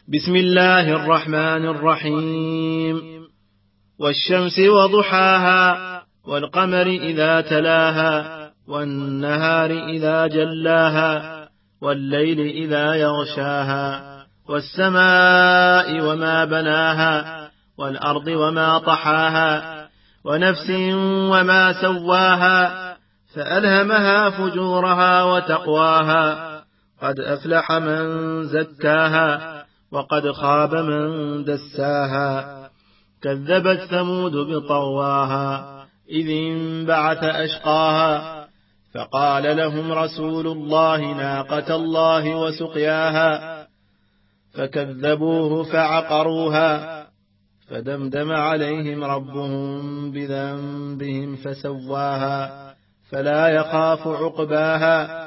بسم الله الرحمن الرحيم. والشمس وضحاها والقمر إذا تلاها والنهار إذا جلاها والليل إذا يغشاها والسماء وما بناها والأرض وما طحاها ونفس وما سواها فألهمها فجورها وتقواها قد أفلح من زكاها وقد خاب من دساها كذبت ثمود بطغواها إذ انبعث أشقاها فقال لهم رسول الله ناقة الله وسقياها فكذبوه فعقروها فدمدم عليهم ربهم بذنبهم فسواها فلا يخاف عقباها